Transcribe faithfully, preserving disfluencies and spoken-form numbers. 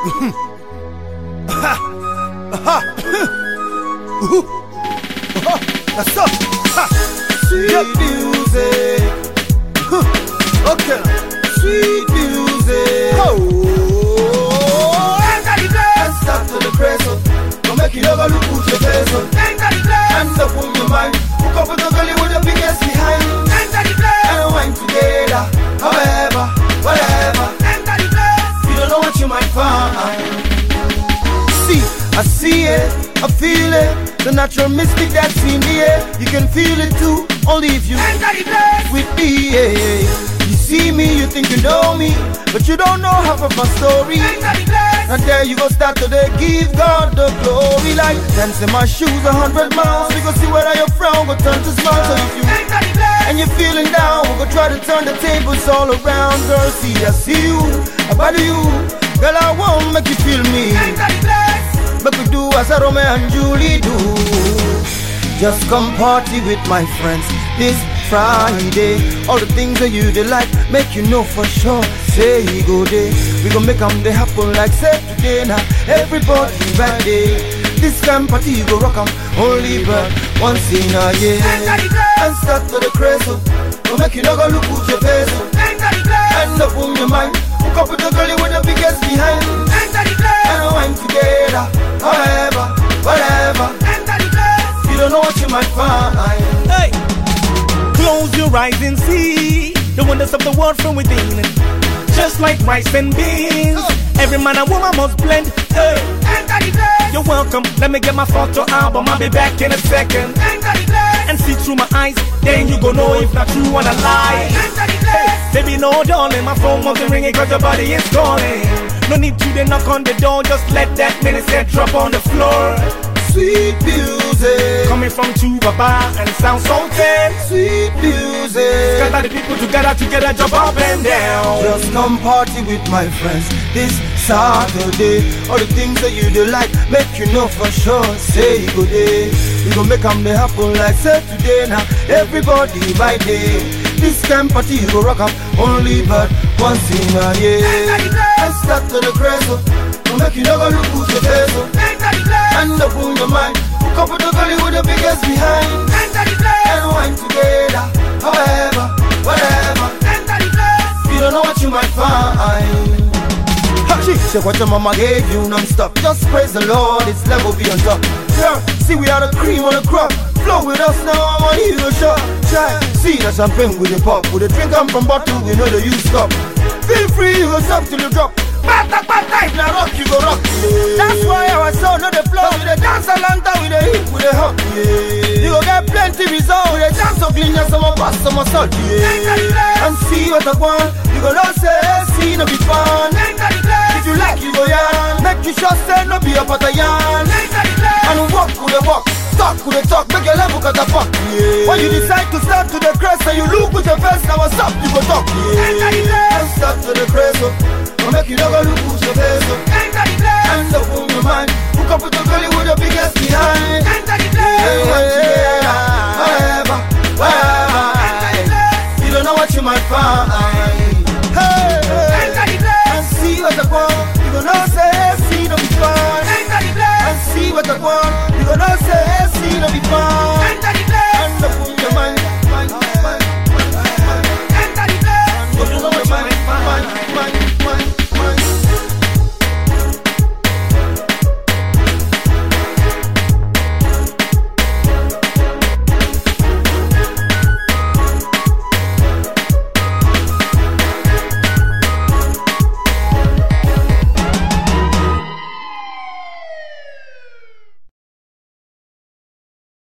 Aha! Aha! That's up! Ha! Sweet music! Okay! Sweet music! Oh! Enter the place! And start to the crazy. Don't make you never look at your face. Enter the place! Hands up on your mind. Hook up with the girl with the biggest behind. Enter the place! And wine together. However, whatever. Enter the place! You don't know what you might find. See, I see it, I feel it. The natural mystic that's in the air. You can feel it too, only if you enter the place with me. Yeah. You see me, you think you know me, but you don't know half of my story. Enter the place. And there you go start to they give God the glory. Like dancing my shoes a hundred miles. We go see whether your frown go turn to smile. So if you enter the place and you're feeling down, we go try to turn the tables all around. Girl, see I see you, I body you. Girl, I won't make you feel me. Enter the place. But we do as Romeo and Julie do. Just come party with my friends this Friday. All the things that you they like, make you know for sure. Say go day, we gon' make them they happen like say today. Now everybody right there. This kind party you go rock 'em only but once in a year. And start to the crazy, go make you not go look at your face. End up on your mind, hook up with the girl with the biggest behind. And wine together. However, whatever, you don't know what you might find. Hey, close your eyes and see the wonders of the world from within. Just like rice and beans, oh. Every man and woman must blend. Hey, you're welcome. Let me get my photo album. I'll be back in a second. And see through my eyes, then you gon' know if not true or a lie. Hey, baby, no darling, my phone wasn't ringing 'cause your body is calling. No need to then knock on the door, just let that minister drop on the floor. Sweet music coming from Chubaba and sound so ten. Sweet music scatter the people together, together, jump up and down. Just come party with my friends this Saturday. All the things that you do like, make you know for sure. Say good day, we gon' make them they happen like say today. Now everybody by day. This kind of party you go rock 'em only but once in a year. And start to the crazy, to make you never look at your face. End up on your mind, hook up with the girl with the biggest behind. And wine together, however, whatever. You don't know what you might find. She said what your mama gave you non-stop. Just praise the Lord, it's level be on top. Yeah, see we are the cream on the crop. Flow with us now, I'm on you a shot. Try, see the champagne with the pop. With the drink come from bottle, we know the you stop. Feel free, you go stop till you drop. Bata bata, if na rock, you go rock. Yeah. That's why our soul know the flow. We the dance a long time, with the hip, with the hop. Yeah. You go get plenty result. With the dance so clean, yeah, some pass, some salt. Yeah. And see what I want. You go not say, see no be fun. If you like, you go yarn. Make you sure say no be a patayan. And walk with the walk. Talk with the talk, make your level cut the fuck. Yeah. When you decide to start to the crest and you look with your face, now what's up, you go talk. Yeah. And start to the crest, so make you never look with your face. Hands up on your mind, hook up with the girl with the biggest behind. Yeah. Whatever, whatever, you don't know what you might find.